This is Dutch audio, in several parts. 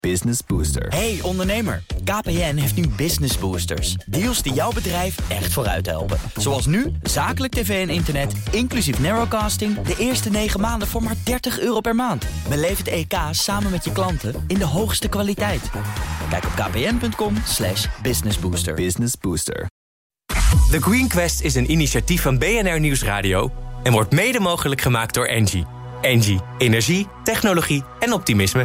Business Booster. Hey ondernemer, KPN heeft nu Business Boosters. Deals die jouw bedrijf echt vooruit helpen. Zoals nu, zakelijk tv en internet, inclusief narrowcasting... de eerste 9 maanden voor maar €30 per maand. Beleef het EK samen met je klanten in de hoogste kwaliteit. Kijk op kpn.com/businessbooster. Business Booster. The Green Quest is een initiatief van BNR Nieuwsradio... en wordt mede mogelijk gemaakt door Engie. Engie, energie, technologie en optimisme.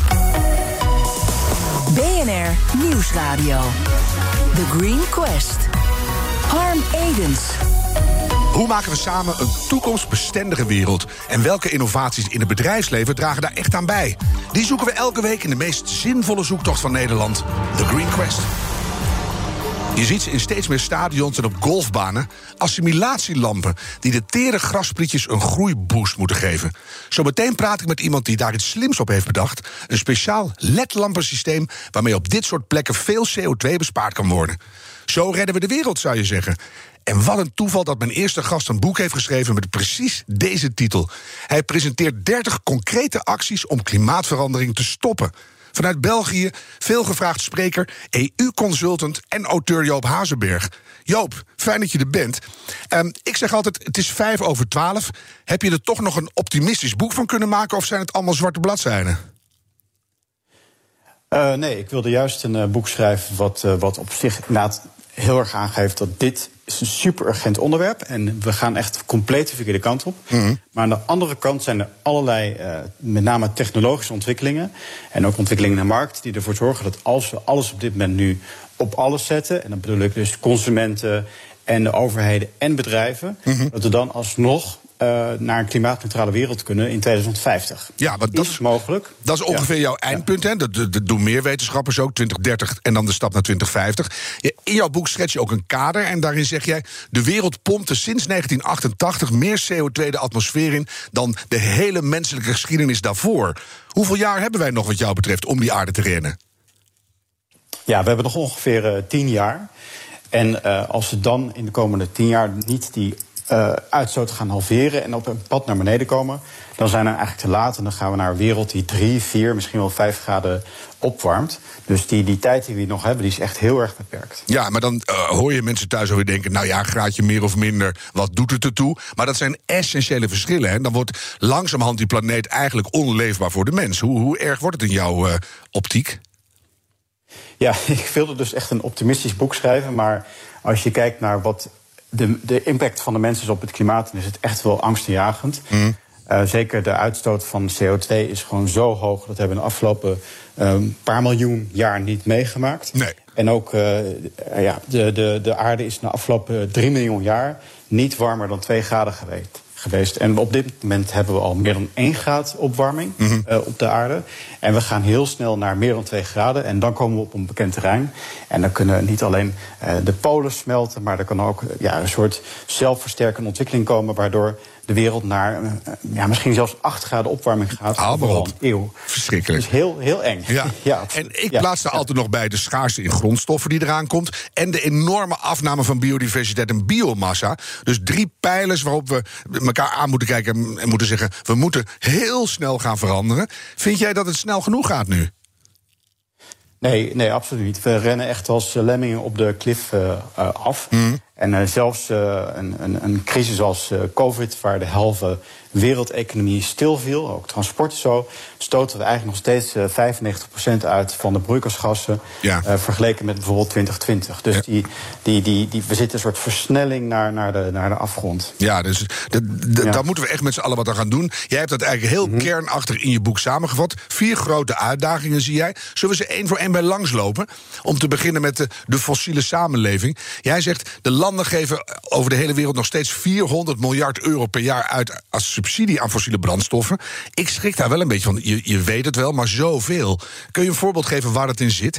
BNR Nieuwsradio. The Green Quest. Harm Edens. Hoe maken we samen een toekomstbestendige wereld? En welke innovaties in het bedrijfsleven dragen daar echt aan bij? Die zoeken we elke week in de meest zinvolle zoektocht van Nederland. The Green Quest. Je ziet ze in steeds meer stadions en op golfbanen... assimilatielampen die de tere grasprietjes een groeiboost moeten geven. Zometeen praat ik met iemand die daar iets slims op heeft bedacht. Een speciaal LED-lampensysteem waarmee op dit soort plekken veel CO2 bespaard kan worden. Zo redden we de wereld, zou je zeggen. En wat een toeval dat mijn eerste gast een boek heeft geschreven met precies deze titel. Hij presenteert 30 concrete acties om klimaatverandering te stoppen. Vanuit België, veelgevraagd spreker, EU-consultant en auteur Joop Hazenberg. Joop, fijn dat je er bent. Ik zeg altijd, het is 11:05. Heb je er toch nog een optimistisch boek van kunnen maken... of zijn het allemaal zwarte bladzijden? Nee, ik wilde juist een boek schrijven wat op zich inderdaad heel erg aangeeft... dat dit is een super urgent onderwerp en we gaan echt compleet de verkeerde kant op. Mm-hmm. Maar aan de andere kant zijn er allerlei, met name technologische ontwikkelingen... en ook ontwikkelingen in de markt die ervoor zorgen dat als we alles op dit moment nu op alles zetten... en dan bedoel ik dus consumenten en de overheden en bedrijven... Mm-hmm. dat we dan alsnog naar een klimaatneutrale wereld kunnen in 2050. Ja, want dat is mogelijk. Dat is ongeveer jouw eindpunt, hè? Dat doen meer wetenschappers ook, 2030 en dan de stap naar 2050. In jouw boek schets je ook een kader en daarin zeg jij... de wereld pompte sinds 1988 meer CO2 de atmosfeer in... dan de hele menselijke geschiedenis daarvoor. Hoeveel jaar hebben wij nog wat jou betreft om die aarde te rennen? Ja, we hebben nog ongeveer 10 jaar. En als we dan in de komende 10 jaar niet die... uitstoot gaan halveren en op een pad naar beneden komen... dan zijn we eigenlijk te laat en dan gaan we naar een wereld die 3, 4, misschien wel 5 graden opwarmt. Dus die tijd die we nog hebben, die is echt heel erg beperkt. Ja, maar dan hoor je mensen thuis alweer denken... nou ja, een graadje meer of minder, wat doet het ertoe? Maar dat zijn essentiële verschillen. Hè? Dan wordt langzamerhand die planeet eigenlijk onleefbaar voor de mens. Hoe erg wordt het in jouw optiek? Ja, ik wilde dus echt een optimistisch boek schrijven... maar als je kijkt naar wat... De impact van de mensen op het klimaat is het echt wel angstaanjagend. Mm. Zeker de uitstoot van CO2 is gewoon zo hoog... dat hebben we de afgelopen paar miljoen jaar niet meegemaakt. Nee. En ook de aarde is de afgelopen 3 miljoen jaar... niet warmer dan 2 graden geweest. En op dit moment hebben we al meer dan 1 graad opwarming op de aarde. En we gaan heel snel naar meer dan 2 graden. En dan komen we op een bekend terrein. En dan kunnen niet alleen de polen smelten... maar er kan ook een soort zelfversterkende ontwikkeling komen... waardoor de wereld naar misschien zelfs 8 graden opwarming gaat. Al een eeuw. Verschrikkelijk. Dus heel, heel eng. Ja. Ja, en ik plaats er altijd nog bij de schaarste in grondstoffen die eraan komt... en de enorme afname van biodiversiteit en biomassa. Dus 3 pijlers waarop we elkaar aan moeten kijken... en moeten zeggen, we moeten heel snel gaan veranderen. Vind jij dat het snel genoeg gaat nu? Nee, absoluut niet. We rennen echt als lemmingen op de klif af. Mm. En zelfs een crisis als COVID, waar de halve wereldeconomie stilviel, ook transport zo, stoten we eigenlijk nog steeds 95% uit van de broeikasgassen, vergeleken met bijvoorbeeld 2020. Dus we zitten een soort versnelling naar de afgrond. Ja, dus daar moeten we echt met z'n allen wat aan gaan doen. Jij hebt dat eigenlijk heel kernachtig in je boek samengevat. 4 grote uitdagingen zie jij. Zullen we ze 1 voor 1 bij langslopen? Om te beginnen met de fossiele samenleving. Jij zegt, de landen geven over de hele wereld nog steeds 400 miljard euro per jaar uit als subsidie aan fossiele brandstoffen. Ik schrik daar wel een beetje van. Je weet het wel, maar zoveel. Kun je een voorbeeld geven waar het in zit?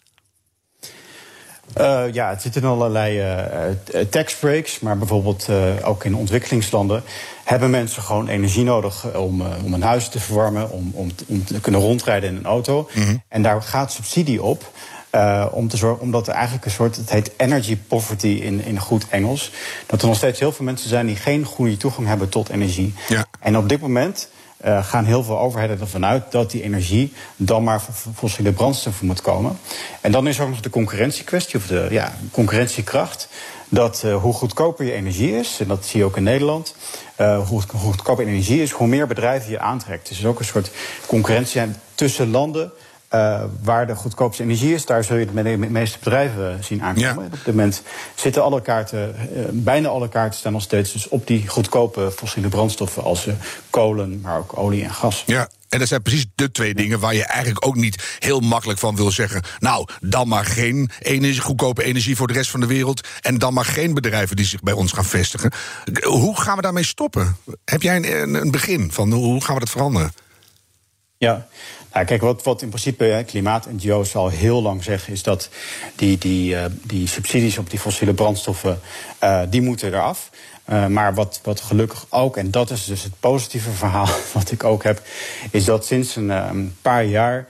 Het zit in allerlei tax breaks, maar bijvoorbeeld ook in ontwikkelingslanden hebben mensen gewoon energie nodig om een huis te verwarmen, om te kunnen rondrijden in een auto. Mm-hmm. En daar gaat subsidie op. Om te zorgen, omdat er eigenlijk een soort, het heet energy poverty in goed Engels, dat er nog steeds heel veel mensen zijn die geen goede toegang hebben tot energie. Ja. En op dit moment gaan heel veel overheden ervan uit dat die energie dan maar van fossiele brandstoffen moet komen. En dan is ook nog de concurrentiekwestie, of de concurrentiekracht. Dat hoe goedkoper je energie is, en dat zie je ook in Nederland, hoe goedkoper energie is, hoe meer bedrijven je aantrekt. Dus er is ook een soort concurrentie tussen landen. Waar de goedkoopste energie is, daar zul je de meeste bedrijven zien aankomen. Ja. Op dit moment zitten alle kaarten, bijna alle kaarten staan nog steeds dus op die goedkope fossiele brandstoffen als kolen, maar ook olie en gas. Ja. En dat zijn precies de twee dingen waar je eigenlijk ook niet heel makkelijk van wil zeggen. Nou, dan maar geen goedkope energie voor de rest van de wereld. En dan maar geen bedrijven die zich bij ons gaan vestigen. Hoe gaan we daarmee stoppen? Heb jij een begin van hoe gaan we dat veranderen? Ja, nou, kijk, wat in principe klimaat-NGO's al heel lang zeggen, is dat die subsidies op die fossiele brandstoffen, die moeten eraf. Maar wat gelukkig ook, en dat is dus het positieve verhaal wat ik ook heb, is dat sinds een paar jaar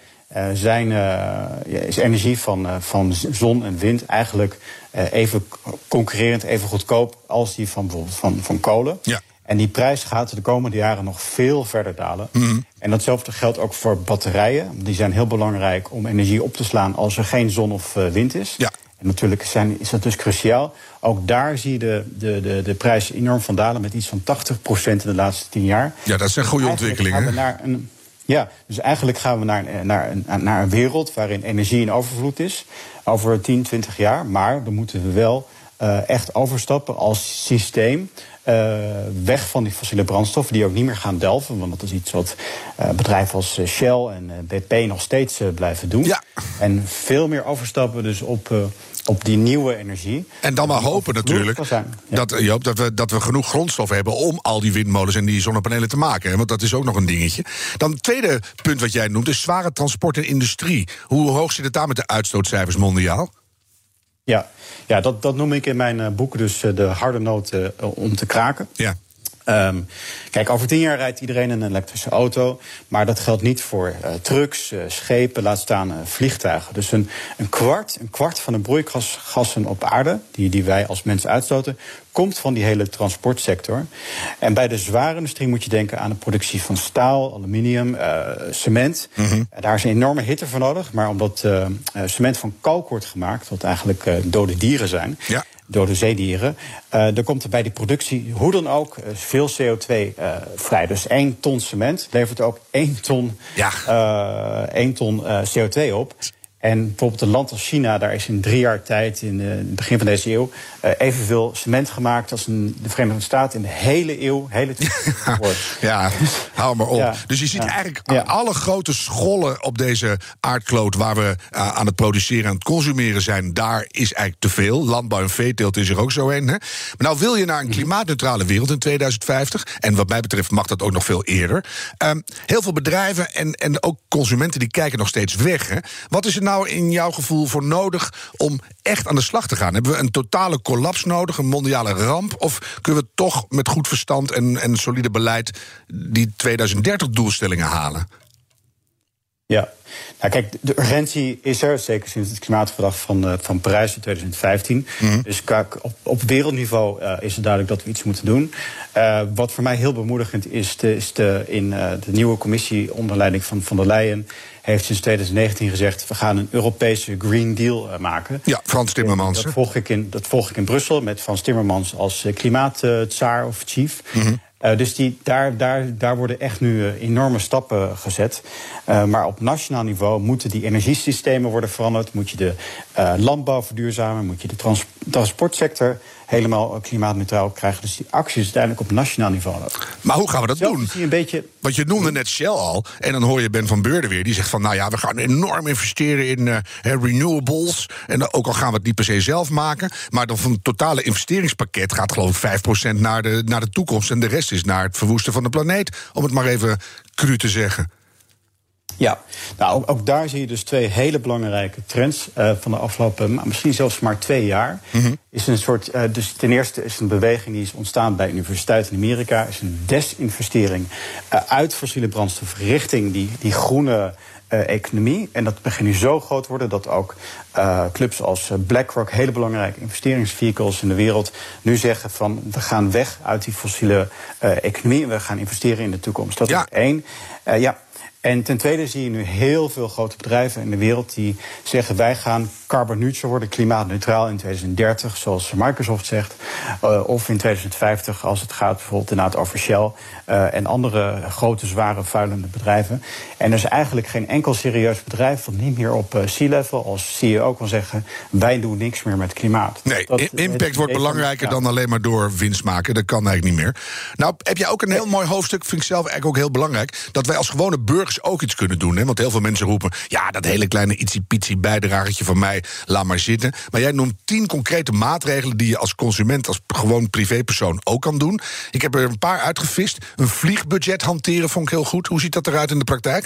is energie van zon en wind eigenlijk even concurrerend, even goedkoop als die van bijvoorbeeld van kolen. Ja. En die prijs gaat de komende jaren nog veel verder dalen. Mm-hmm. En datzelfde geldt ook voor batterijen. Die zijn heel belangrijk om energie op te slaan als er geen zon of wind is. Ja. En natuurlijk is dat dus cruciaal. Ook daar zie je de prijs enorm van dalen met iets van 80% in de laatste 10 jaar. Ja, dat zijn goede ontwikkelingen. Dus eigenlijk gaan we naar een wereld waarin energie in overvloed is. Over 10, 20 jaar. Maar dan moeten we wel echt overstappen als systeem. Weg van die fossiele brandstoffen die ook niet meer gaan delven. Want dat is iets wat bedrijven als Shell en BP nog steeds blijven doen. Ja. En veel meer overstappen dus op die nieuwe energie. En dan maar hopen natuurlijk dat we genoeg grondstoffen hebben om al die windmolens en die zonnepanelen te maken. Want dat is ook nog een dingetje. Dan het tweede punt wat jij noemt is zware transport en industrie. Hoe hoog zit het daar met de uitstootcijfers mondiaal? Ja, dat noem ik in mijn boek dus de harde noot om te kraken. Ja. Kijk, over 10 jaar rijdt iedereen een elektrische auto. Maar dat geldt niet voor trucks, schepen, laat staan vliegtuigen. Dus een kwart van de broeikasgassen op aarde, die wij als mensen uitstoten, komt van die hele transportsector. En bij de zware industrie moet je denken aan de productie van staal, aluminium, cement. Mm-hmm. Daar is een enorme hitte voor nodig. Maar omdat cement van kalk wordt gemaakt, wat eigenlijk dode dieren zijn, dode zeedieren, dan komt er bij die productie, hoe dan ook, veel CO2 vrij. Dus 1 ton cement levert ook 1 ton CO2 op. En bijvoorbeeld een land als China, daar is in 3 jaar tijd, in het begin van deze eeuw, evenveel cement gemaakt als in de Verenigde Staten in de hele eeuw. Ja, hou maar op. Ja, dus je ziet eigenlijk alle grote schollen op deze aardkloot waar we aan het produceren, aan het consumeren zijn, daar is eigenlijk te veel. Landbouw en veeteelt is er ook zo een. Hè? Maar nou wil je naar een klimaatneutrale wereld in 2050. En wat mij betreft mag dat ook nog veel eerder. Heel veel bedrijven en ook consumenten die kijken nog steeds weg. Hè? Wat is er nou in jouw gevoel voor nodig om echt aan de slag te gaan? Hebben we een totale collaps nodig, een mondiale ramp? Of kunnen we toch met goed verstand en solide beleid die 2030-doelstellingen halen? Ja, nou kijk, de urgentie is er, zeker sinds het klimaatverdrag van Parijs in 2015. Mm-hmm. Dus op wereldniveau is het duidelijk dat we iets moeten doen. Wat voor mij heel bemoedigend is de nieuwe commissie onder leiding van der Leyen heeft sinds 2019 gezegd, we gaan een Europese Green Deal maken. Ja, Frans Timmermans. Dat volg ik in Brussel met Frans Timmermans als klimaattsaar of chief. Mm-hmm. Dus daar worden echt nu enorme stappen gezet. Maar op nationaal niveau moeten die energiesystemen worden veranderd. Moet je de landbouw verduurzamen. Moet je de transportsector helemaal klimaatneutraal krijgen. Dus die actie is uiteindelijk op nationaal niveau nodig. Maar hoe gaan we dat doen? Want je noemde net Shell al. En dan hoor je Ben van Beurden weer. Die zegt van, nou ja, we gaan enorm investeren in renewables. En ook al gaan we het niet per se zelf maken. Maar dan van het totale investeringspakket gaat geloof ik 5% naar de toekomst. En de rest is naar het verwoesten van de planeet. Om het maar even cru te zeggen. Ja, nou ook daar zie je dus 2 hele belangrijke trends van de afgelopen, misschien zelfs maar 2 jaar. Mm-hmm. Is een soort, dus ten eerste is een beweging die is ontstaan bij universiteiten in Amerika, is een desinvestering uit fossiele brandstof richting die groene economie. En dat begint nu zo groot te worden dat ook clubs als BlackRock, hele belangrijke investeringsvehicles in de wereld, nu zeggen van we gaan weg uit die fossiele economie en we gaan investeren in de toekomst. Dat is één. En ten tweede zie je nu heel veel grote bedrijven in de wereld die zeggen wij gaan carbon neutral worden, klimaatneutraal in 2030, zoals Microsoft zegt. Of in 2050 als het gaat bijvoorbeeld inderdaad over Shell en andere grote, zware, vuilende bedrijven. En er is eigenlijk geen enkel serieus bedrijf dat niet meer op C-level als CEO kan zeggen wij doen niks meer met klimaat. Nee, impact wordt belangrijker dan alleen maar door winst maken. Dat kan eigenlijk niet meer. Nou, heb jij ook een heel mooi hoofdstuk, vind ik zelf eigenlijk ook heel belangrijk, dat wij als gewone burgers ook iets kunnen doen. Hè? Want heel veel mensen roepen, ja, dat hele kleine ietsiepietsie bijdragertje van mij, laat maar zitten. Maar jij noemt 10 concrete maatregelen die je als consument, als gewoon privépersoon ook kan doen. Ik heb er een paar uitgevist. Een vliegbudget hanteren vond ik heel goed. Hoe ziet dat eruit in de praktijk?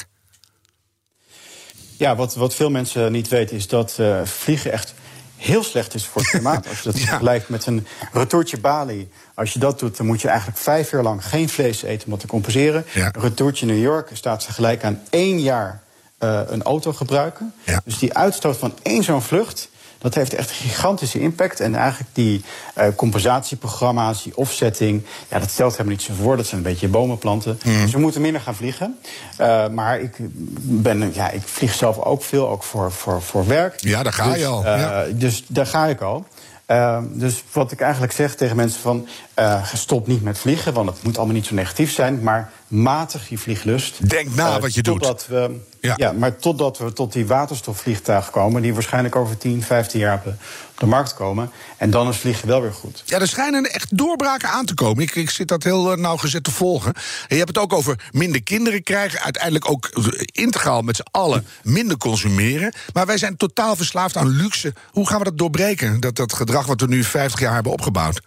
Ja, wat veel mensen niet weten is dat vliegen echt heel slecht is voor het klimaat. Als je dat vergelijkt met een retourtje Bali. Als je dat doet, dan moet je eigenlijk 5 jaar lang geen vlees eten om dat te compenseren. Ja. Een retourtje New York staat ze gelijk aan 1 jaar een auto gebruiken. Ja. Dus die uitstoot van 1 zo'n vlucht, dat heeft echt een gigantische impact. En eigenlijk die compensatieprogramma's, die offsetting, ja, dat stelt helemaal niet zo voor. Dat zijn een beetje bomen planten. Dus we moeten minder gaan vliegen. Maar ik vlieg zelf ook veel, ook voor werk. Ja, daar ga je al. Dus daar ga ik al. Dus wat ik eigenlijk zeg tegen mensen van stop niet met vliegen, want het moet allemaal niet zo negatief zijn, maar matig je vlieglust. Denk na wat je doet. Maar totdat we tot die waterstofvliegtuigen komen, die waarschijnlijk over 10, 15 jaar op de markt komen. En dan is vliegen wel weer goed. Ja, er schijnen echt doorbraken aan te komen. Ik zit dat heel nauwgezet te volgen. En je hebt het ook over minder kinderen krijgen, uiteindelijk ook integraal met z'n allen minder consumeren. Maar wij zijn totaal verslaafd aan luxe. Hoe gaan we dat doorbreken, dat gedrag wat we nu 50 jaar hebben opgebouwd?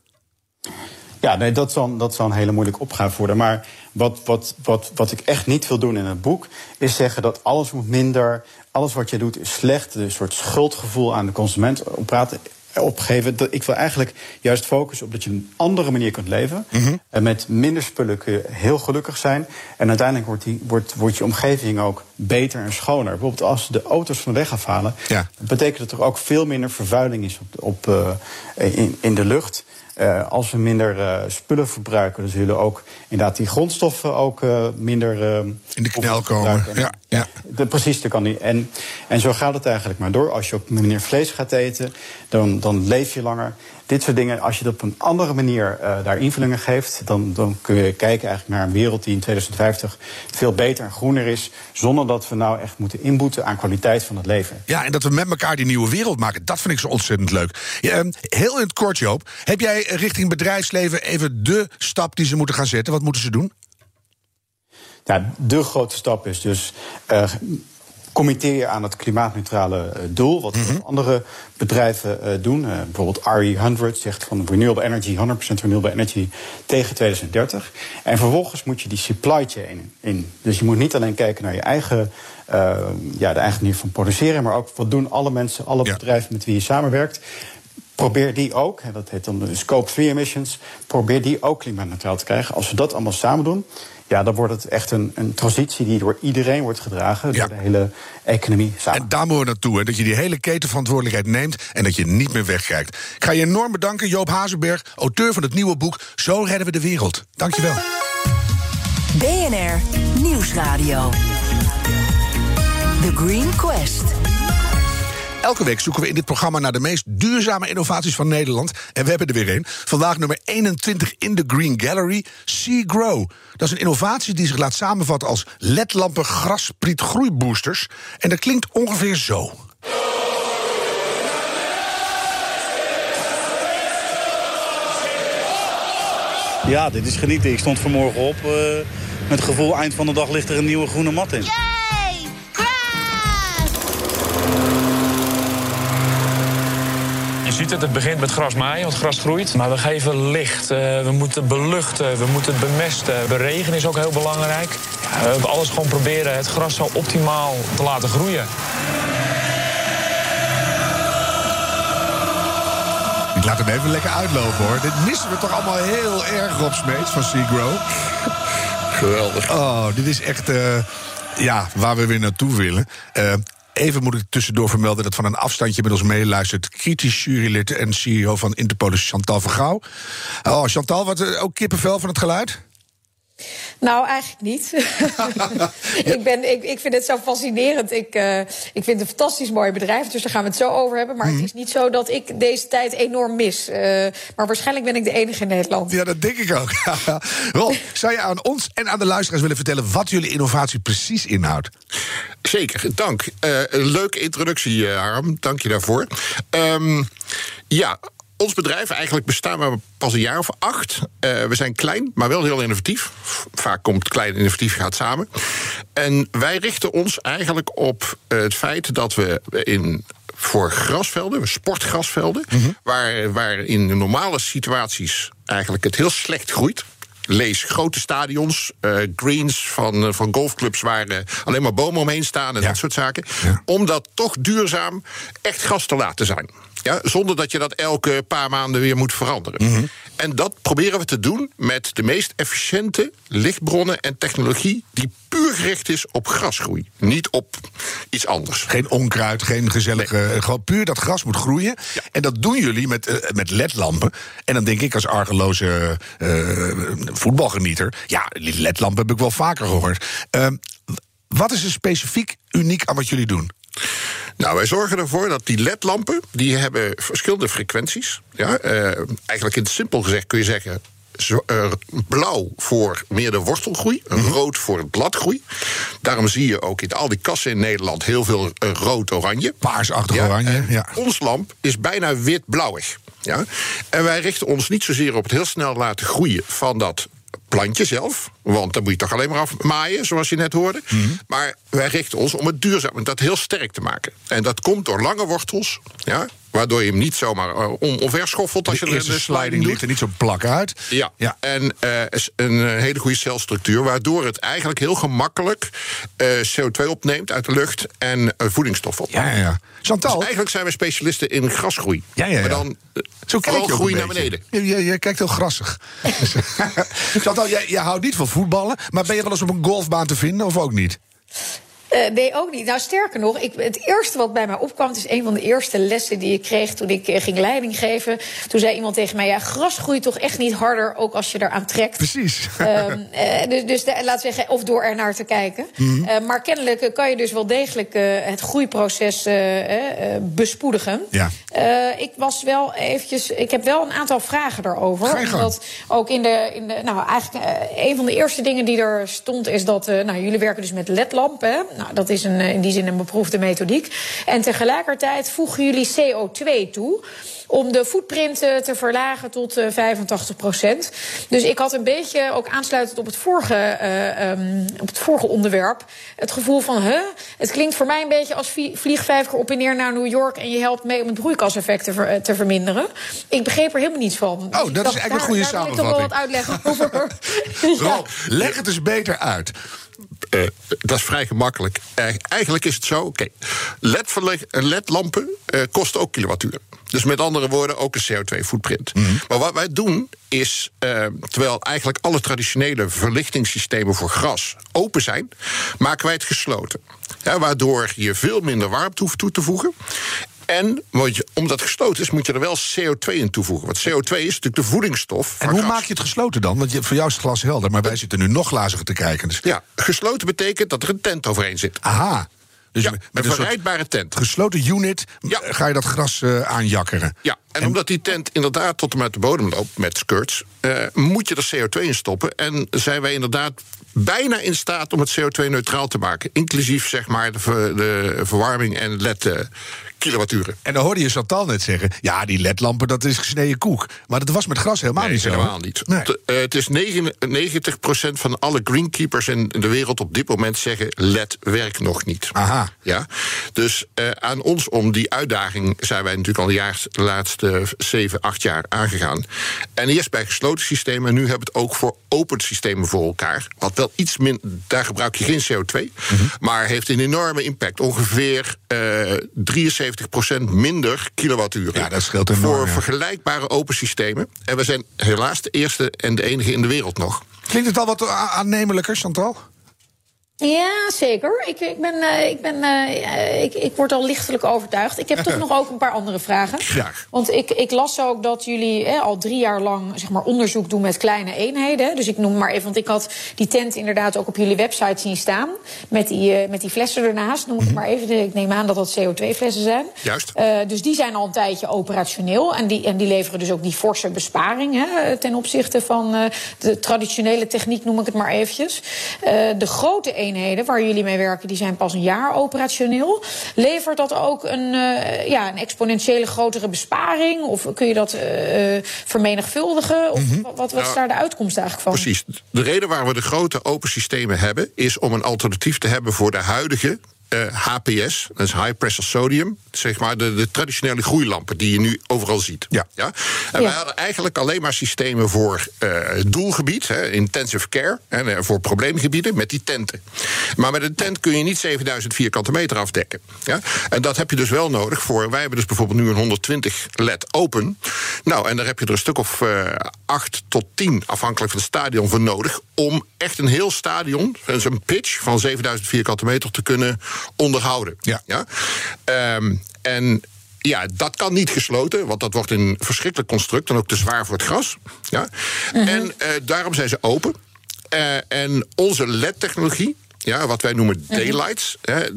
Ja, nee, dat zal een hele moeilijke opgave worden. Maar wat ik echt niet wil doen in het boek is zeggen dat alles moet minder, alles wat je doet is slecht, een soort schuldgevoel aan de consument opgeven. Ik wil eigenlijk juist focussen op dat je op een andere manier kunt leven. En met minder spullen kun je heel gelukkig zijn. En uiteindelijk wordt je omgeving ook beter en schoner. Bijvoorbeeld als de auto's van de weg afhalen, betekent dat er ook veel minder vervuiling is in de lucht. Als we minder spullen verbruiken, dan zullen ook inderdaad die grondstoffen ook minder in de knel komen. Precies, dat kan niet. En zo gaat het eigenlijk maar door. Als je op minder vlees gaat eten, dan leef je langer. Dit soort dingen, als je dat op een andere manier daar invullingen geeft, dan kun je kijken eigenlijk naar een wereld die in 2050 veel beter en groener is, zonder dat we nou echt moeten inboeten aan kwaliteit van het leven. Ja, en dat we met elkaar die nieuwe wereld maken, dat vind ik zo ontzettend leuk. Heel in het kort, Joop, heb jij richting bedrijfsleven even de stap die ze moeten gaan zetten? Wat moeten ze doen? Ja, de grote stap is dus committeer je aan het klimaatneutrale doel, wat andere bedrijven doen. Bijvoorbeeld RE100 zegt van renewable energy, 100% renewable energy tegen 2030. En vervolgens moet je die supply chain in. Dus je moet niet alleen kijken naar je eigen, de eigen manier van produceren, maar ook wat doen alle mensen, alle bedrijven met wie je samenwerkt. Probeer die ook, dat heet dan de Scope 3 emissions, probeer die ook klimaatneutraal te krijgen. Als we dat allemaal samen doen, ja, dan wordt het echt een transitie die door iedereen wordt gedragen, door de hele economie samen. En daar moeten we naartoe, hè, dat je die hele ketenverantwoordelijkheid neemt en dat je niet meer wegkijkt. Ik ga je enorm bedanken, Joop Hazenberg, auteur van het nieuwe boek Zo redden we de wereld. Dankjewel. BNR Nieuwsradio. The Green Quest. Elke week zoeken we in dit programma naar de meest duurzame innovaties van Nederland. En we hebben er weer een. Vandaag nummer 21 in de Green Gallery, SeaGrow. Dat is een innovatie die zich laat samenvatten als ledlampen grassprietgroeiboosters. En dat klinkt ongeveer zo. Ja, dit is genieten. Ik stond vanmorgen op met het gevoel, eind van de dag ligt er een nieuwe groene mat in. Je ziet het begint met grasmaaien, want gras groeit. Maar we geven licht, we moeten beluchten, we moeten bemesten. Beregen is ook heel belangrijk. Ja, we alles gewoon proberen het gras zo optimaal te laten groeien. Ik laat hem even lekker uitlopen, hoor. Dit missen we toch allemaal heel erg, Rob Smeets van SeaGrow. Geweldig. Oh, dit is echt Ja, waar we weer naartoe willen. Even moet ik tussendoor vermelden dat van een afstandje met ons meeluistert kritisch jurylid en CEO van Interpolis Chantal Vergouw. Oh, Chantal, wat ook kippenvel van het geluid? Nou, eigenlijk niet. Ik vind het zo fascinerend. Ik vind het een fantastisch mooi bedrijf, dus daar gaan we het zo over hebben. Maar het is niet zo dat ik deze tijd enorm mis. Maar waarschijnlijk ben ik de enige in Nederland. Ja, dat denk ik ook. Rolf, zou je aan ons en aan de luisteraars willen vertellen wat jullie innovatie precies inhoudt? Zeker, dank. Een leuke introductie, Harm. Dank je daarvoor. Ons bedrijf, eigenlijk bestaan we pas een jaar of 8. We zijn klein, maar wel heel innovatief. Vaak komt klein en innovatief gaat samen. En wij richten ons eigenlijk op het feit dat we voor grasvelden, sportgrasvelden, waar in normale situaties eigenlijk het heel slecht groeit. Lees grote stadions, greens van golfclubs waar alleen maar bomen omheen staan en dat soort zaken. Ja. Om dat toch duurzaam echt gras te laten zijn. Ja, zonder dat je dat elke paar maanden weer moet veranderen. En dat proberen we te doen met de meest efficiënte lichtbronnen en technologie die puur gericht is op grasgroei. Niet op iets anders. Geen onkruid, geen gezellige... Gewoon puur dat gras moet groeien. Ja. En dat doen jullie met ledlampen. En dan denk ik als argeloze voetbalgenieter... ja, die ledlampen heb ik wel vaker gehoord. Wat is er specifiek uniek aan wat jullie doen? Nou, wij zorgen ervoor dat die ledlampen, die hebben verschillende frequenties. Ja, eigenlijk in het simpel gezegd kun je zeggen, blauw voor meer de wortelgroei, rood voor het bladgroei. Daarom zie je ook in al die kassen in Nederland heel veel rood-oranje. Paarsachtig oranje, ja. Ons lamp is bijna wit-blauwig. Ja? En wij richten ons niet zozeer op het heel snel laten groeien van dat plantje zelf, want dan moet je toch alleen maar afmaaien, zoals je net hoorde. Maar wij richten ons om het duurzaam en dat heel sterk te maken. En dat komt door lange wortels, ja, waardoor je hem niet zomaar omver schoffelt als je er de sliding ligt er niet zo plak uit. Ja. En een hele goede celstructuur, waardoor het eigenlijk heel gemakkelijk CO2 opneemt uit de lucht en voedingsstoffen opneemt. Ja. Chantal, dus eigenlijk zijn we specialisten in grasgroei. Ja. Maar dan zo vooral groei naar beneden. Je kijkt heel grassig. Chantal, jij houdt niet van voetballen, maar ben je wel eens op een golfbaan te vinden of ook niet? Nee, ook niet. Nou, sterker nog, het eerste wat bij mij opkwam, het is een van de eerste lessen die ik kreeg toen ik ging leiding geven. Toen zei iemand tegen mij, ja, gras groeit toch echt niet harder, ook als je eraan trekt. Precies. Dus laten we zeggen, of door er naar te kijken. Maar kennelijk kan je dus wel degelijk het groeiproces bespoedigen. Ja. Ik heb wel een aantal vragen daarover. Omdat ook eigenlijk een van de eerste dingen die er stond is dat, jullie werken dus met ledlampen. Nou, dat is in die zin een beproefde methodiek. En tegelijkertijd voegen jullie CO2 toe om de footprint te verlagen tot 85%. Dus ik had een beetje, ook aansluitend op het vorige onderwerp, het gevoel van, het klinkt voor mij een beetje als vlieg 5 keer op en neer naar New York en je helpt mee om het broeikaseffect te verminderen. Ik begreep er helemaal niets van. Oh, dat is eigenlijk een goede samenvatting. Daar wil ik toch wel wat uitleggen over. Rob, leg het eens beter uit. Dat is vrij gemakkelijk. Eigenlijk is het zo, oké. LED-lampen kosten ook kilowattuur. Dus met andere woorden ook een CO2-footprint. Maar wat wij doen is, terwijl eigenlijk alle traditionele verlichtingssystemen voor gras open zijn, maken wij het gesloten. Ja, waardoor je veel minder warmte hoeft toe te voegen. En omdat het gesloten is, moet je er wel CO2 in toevoegen. Want CO2 is natuurlijk de voedingsstof van En hoe gras. gras. maak je het gesloten dan? Want voor jou is het glas helder, maar wij zitten nu nog glaziger te kijken. Dus... Ja, gesloten betekent dat er een tent overheen zit. Aha. Dus Ja, met een soort verrijdbare tent. gesloten unit Ja. ga je dat gras aanjakkeren. Ja, en omdat die tent inderdaad tot en met de bodem loopt met skirts, moet je er CO2 in stoppen. En zijn wij inderdaad bijna in staat om het CO2-neutraal te maken. Inclusief zeg maar de verwarming en LED-kilowatturen. En dan hoorde je Chantal net zeggen, ja, die ledlampen, dat is gesneden koek. Maar dat was met gras helemaal niet zo. Helemaal niet. Nee. Het is 99% van alle greenkeepers in de wereld op dit moment zeggen, LED werkt nog niet. Aha. Ja? Dus aan ons om die uitdaging zijn wij natuurlijk al de laatste 7-8 jaar aangegaan. En eerst bij gesloten systemen, en nu hebben we het ook voor open systemen voor elkaar. Wat wel iets minder, daar gebruik je geen CO2, maar heeft een enorme impact. Ongeveer 73% minder kilowatturen. Ja, dat scheelt enorm, voor ja. vergelijkbare open systemen. En we zijn helaas de eerste en de enige in de wereld nog. Klinkt het al wat aannemelijker, Chantal? Ja, zeker. Ik word al lichtelijk overtuigd. Ik heb toch nog ook een paar andere vragen. Graag. Want ik las ook dat jullie al 3 jaar lang zeg maar, onderzoek doen met kleine eenheden. Dus ik noem maar even, want ik had die tent inderdaad ook op jullie website zien staan. Met die flessen ernaast, noem ik het maar even. Ik neem aan dat dat CO2-flessen zijn. Juist. Dus die zijn al een tijdje operationeel. En die leveren dus ook die forse besparing ten opzichte van de traditionele techniek, noem ik het maar eventjes. De grote eenheden waar jullie mee werken, die zijn pas een jaar operationeel. Levert dat ook een exponentiële grotere besparing? Of kun je dat vermenigvuldigen? Of wat is daar de uitkomst eigenlijk van? Precies. De reden waarom we de grote open systemen hebben, is om een alternatief te hebben voor de huidige HPS, dat is high pressure sodium, zeg maar de traditionele groeilampen die je nu overal ziet. Ja? En wij hadden eigenlijk alleen maar systemen voor het doelgebied, intensive care, voor probleemgebieden met die tenten. Maar met een tent kun je niet 7000 vierkante meter afdekken. Ja? En dat heb je dus wel nodig voor. Wij hebben dus bijvoorbeeld nu een 120 LED open. Nou, en daar heb je er een stuk of 8 tot 10, afhankelijk van het stadion, voor nodig om echt een heel stadion, dus een pitch van 7000 vierkante meter te kunnen onderhouden. Ja? En ja, dat kan niet gesloten, want dat wordt een verschrikkelijk construct en ook te zwaar voor het gras. Ja? En daarom zijn ze open. En onze LED-technologie, wat wij noemen daylights,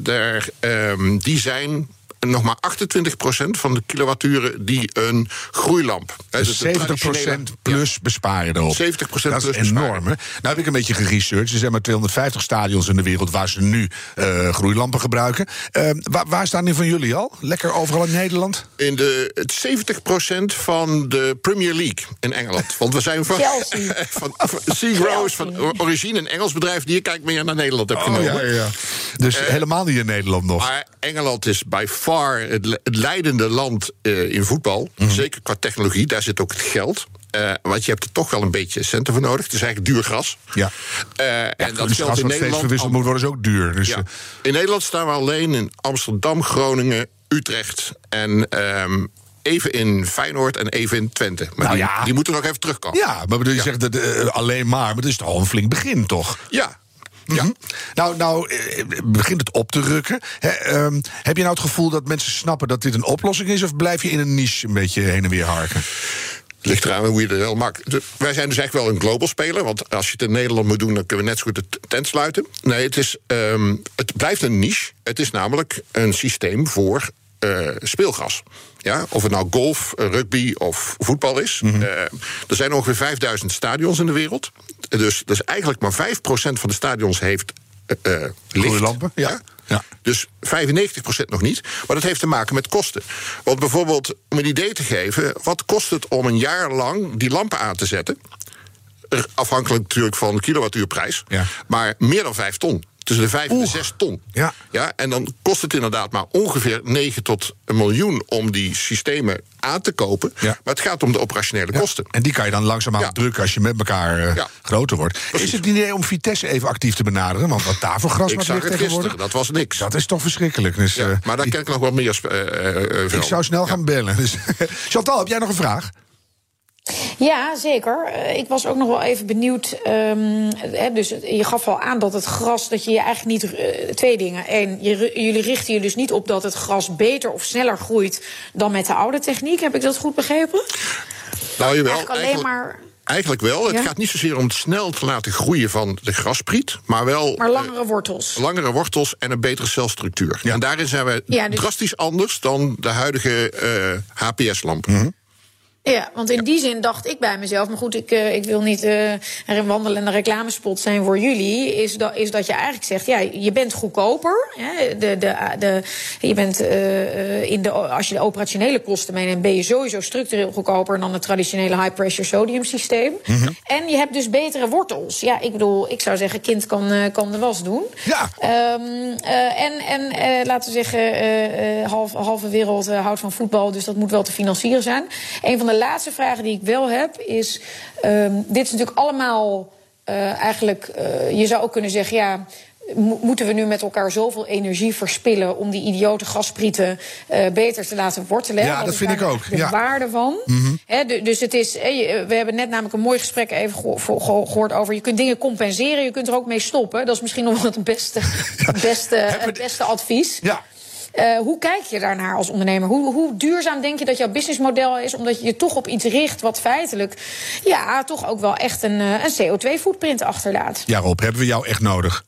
die zijn nog maar 28% van de kilowatturen die een groeilamp. Dus 70% plus besparen erop. 70% dat is enorm. Nou heb ik een beetje geresearched. Er zijn maar 250 stadions in de wereld waar ze nu groeilampen gebruiken. Waar staan die van jullie al? Lekker overal in Nederland? In het 70% van de Premier League in Engeland. Want we zijn van Seagrowers, van origine, een Engels bedrijf die je kijkt meer naar Nederland hebt genomen. Ja. Dus helemaal niet in Nederland nog. Maar Engeland is by far het leidende land in voetbal. Zeker qua technologie, daar zit ook het geld. Want je hebt er toch wel een beetje centen voor nodig. Het is eigenlijk duur gras. Ja. En dat dus geld als in dat steeds verwisseld moet worden, is ook duur. Dus in Nederland staan we alleen in Amsterdam, Groningen, Utrecht en even in Feyenoord en even in Twente. Maar die moeten nog even terugkomen. Ja, maar je zegt dat alleen maar het is toch al een flink begin, toch? Ja. Nou, begint het op te rukken. Heb je nou het gevoel dat mensen snappen dat dit een oplossing is, of blijf je in een niche een beetje heen en weer harken? Het ligt eraan hoe je er wel maakt. Wij zijn dus eigenlijk wel een global speler. Want als je het in Nederland moet doen, dan kunnen we net zo goed de tent sluiten. Nee, het blijft een niche. Het is namelijk een systeem voor speelgras. Ja, of het nou golf, rugby of voetbal is. Er zijn ongeveer 5000 stadions in de wereld. Dus eigenlijk maar 5% van de stadions heeft licht. Lampen, ja. Dus 95% nog niet. Maar dat heeft te maken met kosten. Want bijvoorbeeld, om een idee te geven, wat kost het om een jaar lang die lampen aan te zetten? Afhankelijk natuurlijk van de kilowattuurprijs. Ja. Maar meer dan 5 ton. Tussen de 5 en de 6 ton. Ja, en dan kost het inderdaad maar ongeveer 9 tot 1 miljoen om die systemen aan te kopen. Ja. Maar het gaat om de operationele kosten. En die kan je dan langzaamaan drukken als je met elkaar groter wordt. Precies. Is het idee om Vitesse even actief te benaderen? Want wat daar voor gras ligt tegenwoordig, dat was niks. Dat is toch verschrikkelijk. Dus, maar daar ken ik nog wel meer ik zou snel gaan bellen. Dus, Chantal, heb jij nog een vraag? Ja, zeker. Ik was ook nog wel even benieuwd. Dus je gaf al aan dat het gras, dat je eigenlijk niet. 2 dingen. 1, jullie richten je dus niet op dat het gras beter of sneller groeit dan met de oude techniek. Heb ik dat goed begrepen? Nou, jawel. Eigenlijk wel. Het gaat niet zozeer om het snel te laten groeien van de graspriet, maar wel. Maar langere wortels. Langere wortels en een betere celstructuur. Ja. En daarin zijn we drastisch anders dan de huidige HPS-lampen. Ja, want in die zin dacht ik bij mezelf, maar goed, ik wil niet een wandelende reclamespot zijn voor jullie, is dat je eigenlijk zegt, je bent goedkoper. Je bent als je de operationele kosten meeneemt, ben je sowieso structureel goedkoper dan het traditionele high pressure sodium systeem. En je hebt dus betere wortels. Ja, ik bedoel, ik zou zeggen, kind kan de was doen. Ja. Laten we zeggen, halve wereld houdt van voetbal, dus dat moet wel te financieren zijn. Een van de laatste vragen die ik wel heb is, dit is natuurlijk allemaal eigenlijk, je zou ook kunnen zeggen, moeten we nu met elkaar zoveel energie verspillen om die idiote gasprieten beter te laten wortelen? Ja, dat vind ik ook. De waarde van. Dus het is, we hebben net namelijk een mooi gesprek even gehoord over... je kunt dingen compenseren, je kunt er ook mee stoppen. Dat is misschien nog wel het beste advies. Ja. Hoe kijk je daarnaar als ondernemer? Hoe duurzaam denk je dat jouw businessmodel is... omdat je je toch op iets richt wat feitelijk... toch ook wel echt een CO2-footprint achterlaat? Ja, Rob, hebben we jou echt nodig?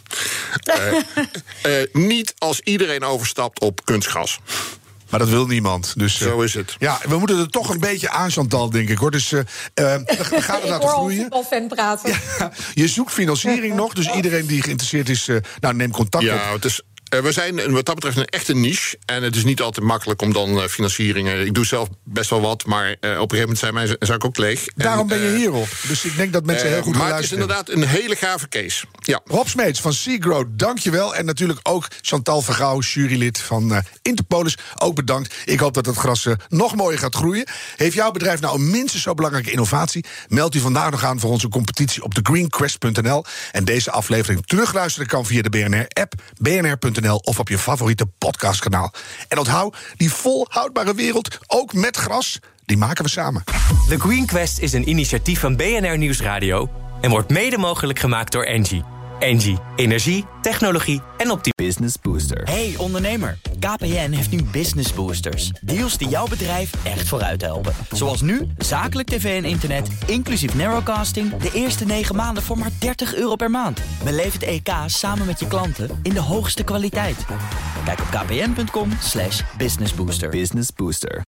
Niet als iedereen overstapt op kunstgras. Maar dat wil niemand. Dus, zo is het. Ja, we moeten er toch een beetje aan, Chantal, denk ik, hoor. Dus we gaan er laten groeien. Ik hoor al voetbalfan praten. Ja, je zoekt financiering nog, dus iedereen die geïnteresseerd is... neem contact op. Ja, het is... We zijn wat dat betreft een echte niche. En het is niet altijd makkelijk om dan financieringen... Ik doe zelf best wel wat, maar op een gegeven moment zijn mijn zak ook leeg. Daarom ben je hierop. Dus ik denk dat mensen heel goed gaan luisteren. Maar het is inderdaad een hele gave case. Ja. Rob Smeets van Seagrow, dankjewel. En natuurlijk ook Chantal Vergouw, jurylid van Interpolis. Ook bedankt. Ik hoop dat het gras nog mooier gaat groeien. Heeft jouw bedrijf nou een minstens zo belangrijke innovatie? Meld u vandaag nog aan voor onze competitie op thegreenquest.nl. En deze aflevering terugluisteren kan via de BNR-app, bnr.nl... of op je favoriete podcastkanaal. En onthoud, die volhoudbare wereld, ook met gras, die maken we samen. The Green Quest is een initiatief van BNR Nieuwsradio... en wordt mede mogelijk gemaakt door Engie. Engie, energie, technologie en Business Booster. Hey ondernemer, KPN heeft nu Business Boosters. Deals die jouw bedrijf echt vooruit helpen. Zoals nu, zakelijk tv en internet, inclusief narrowcasting... de eerste 9 maanden voor maar €30 per maand. Beleef het EK samen met je klanten in de hoogste kwaliteit. Kijk op kpn.com/businessbooster. Business Booster.